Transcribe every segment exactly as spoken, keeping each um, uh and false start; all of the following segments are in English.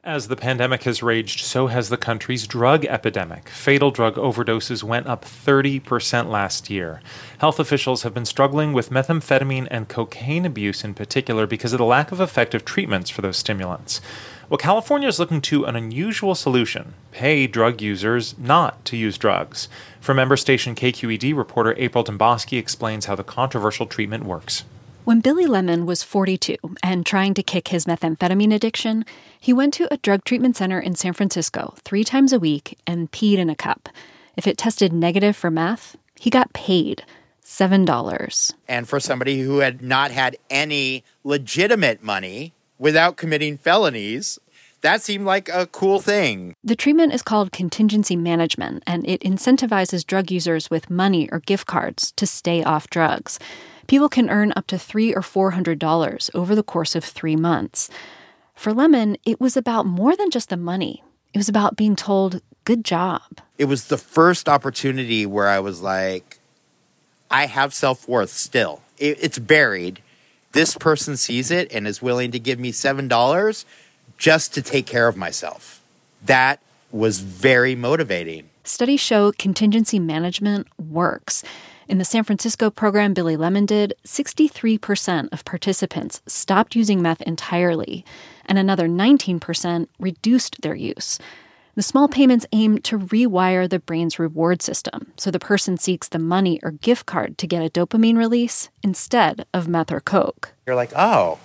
As the pandemic has raged, so has the country's drug epidemic. Fatal drug overdoses went up thirty percent last year. Health officials have been struggling with methamphetamine and cocaine abuse in particular because of the lack of effective treatments for those stimulants. Well, California is looking to an unusual solution: pay drug users not to use drugs. For member station K Q E D reporter April Demboski explains how the controversial treatment works. When Billy Lemon was forty-two and trying to kick his methamphetamine addiction, he went to a drug treatment center in San Francisco three times a week and peed in a cup. If it tested negative for meth, he got paid seven dollars. And for somebody who had not had any legitimate money without committing felonies, that seemed like a cool thing. The treatment is called contingency management, and it incentivizes drug users with money or gift cards to stay off drugs. People can earn up to three or four hundred dollars over the course of three months. For Lemon, it was about more than just the money. It was about being told, "Good job." It was the first opportunity where I was like, I have self-worth still. It, it's buried. This person sees it and is willing to give me seven dollars just to take care of myself. That was very motivating. Studies show contingency management works. In the San Francisco program Billy Lemon did, sixty-three percent of participants stopped using meth entirely, and another nineteen percent reduced their use. The small payments aim to rewire the brain's reward system, so the person seeks the money or gift card to get a dopamine release instead of meth or coke. You're like, oh,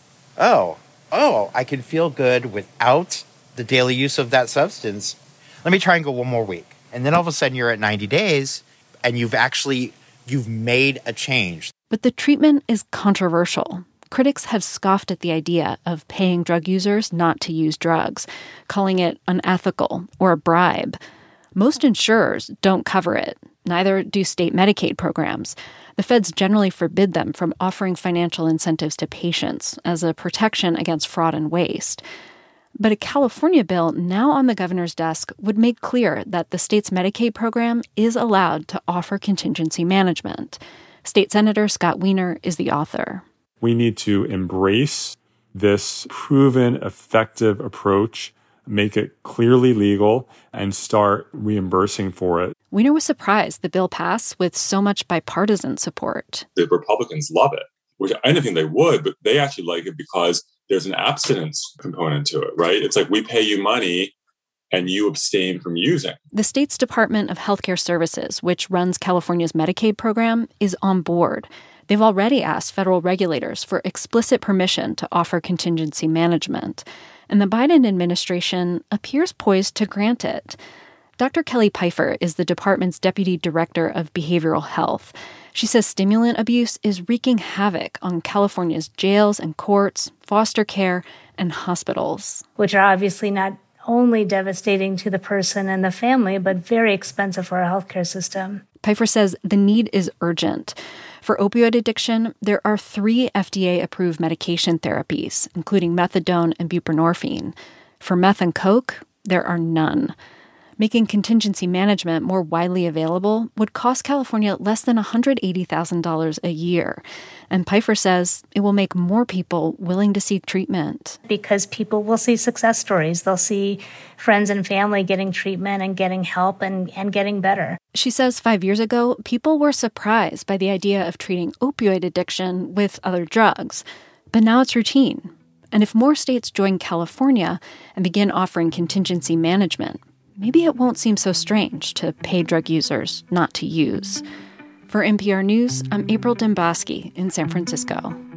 oh, oh, I can feel good without the daily use of that substance. Let me try and go one more week. And then all of a sudden you're at ninety days, and you've actually, you've made a change. But the treatment is controversial. Critics have scoffed at the idea of paying drug users not to use drugs, calling it unethical or a bribe. Most insurers don't cover it. Neither do state Medicaid programs. The feds generally forbid them from offering financial incentives to patients as a protection against fraud and waste. But a California bill now on the governor's desk would make clear that the state's Medicaid program is allowed to offer contingency management. State Senator Scott Wiener is the author. We need to embrace this proven, effective approach, make it clearly legal, and start reimbursing for it. Wiener was surprised the bill passed with so much bipartisan support. The Republicans love it, which I didn't think they would, but they actually like it because there's an abstinence component to it, right? It's like we pay you money and you abstain from using. The state's Department of Healthcare Services, which runs California's Medicaid program, is on board. They've already asked federal regulators for explicit permission to offer contingency management, and the Biden administration appears poised to grant it. Doctor Kelly Pfeiffer is the department's deputy director of behavioral health. She says stimulant abuse is wreaking havoc on California's jails and courts, foster care, and hospitals. Which are obviously not only devastating to the person and the family, but very expensive for our healthcare system. Pfeiffer says the need is urgent. For opioid addiction, there are three F D A-approved medication therapies, including methadone and buprenorphine. For meth and coke, there are none. Making contingency management more widely available would cost California less than one hundred eighty thousand dollars a year. And Pfeiffer says it will make more people willing to seek treatment. Because people will see success stories. They'll see friends and family getting treatment and getting help and, and getting better. She says five years ago, people were surprised by the idea of treating opioid addiction with other drugs. But now it's routine. And if more states join California and begin offering contingency management, maybe it won't seem so strange to pay drug users not to use. For N P R News, I'm April Demboski in San Francisco.